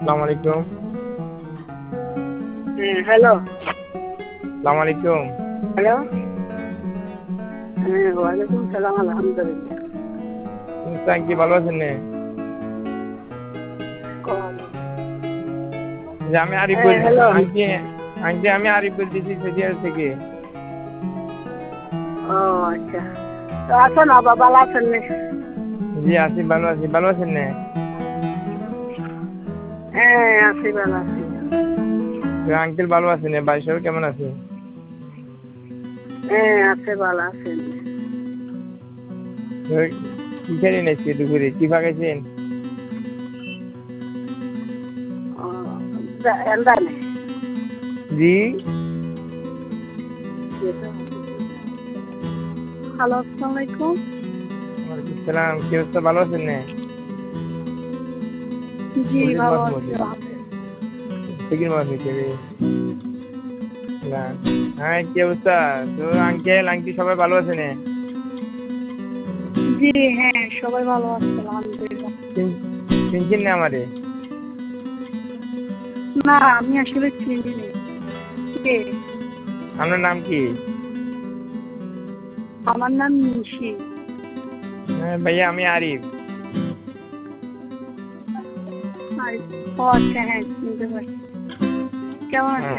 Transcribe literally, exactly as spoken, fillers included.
আসসালামু আলাইকুম। হ্যাঁ হ্যালো। আসসালামু আলাইকুম। হ্যালো। হ্যাঁ ওয়ালাইকুম সালাম, আলহামদুলিল্লাহ। কি ভালো আছেন? যে আমি আরিফ হ্যাঁ বলছি। হ্যালো। আন্টি আন্টি আমি আরিফ বলতেছি সৌদিয়া থেকে। ও আচ্ছা, তো আছেন বাবা, ভালো আছেন না? জি আছি, ভালো আছি। ভালো আছেন না? হ্যাঁ আছি, ভালো আছি। আঙ্কেল ভালো আছেন? ভাই সবাই কেমন আছে? হ্যাঁ আছে, ভালো আছেন। কি খেলেন আজকে দুপুরে? কি পাকাইছেন? ও এন্দা নেই। জি হ্যালো, আসসালামু আলাইকুম। ওয়ালাইকুম সালাম। কি অবস্থা? ভালো আছেন না? জি ওলিদ ভালো মাছ আছি। মজে চিকেন মাছ হয়েছে রে না। হ্যাঁ কি অবস্থা? তো আঙ্কেল আন্টি সবাই ভালো আছে না? জি হ্যাঁ সবাই ভালো আছে, আলহামদুলিল্লাহ। চিনছেন না আমারে? না আমি আসলে চিনি নি। কে? আপনার নাম কি? আমার নাম নিশি। হ্যাঁ ভাইয়া আমি আরিফ। ও আচ্ছা, হ্যাঁ চিনতে পারছি। কেমন আছেন?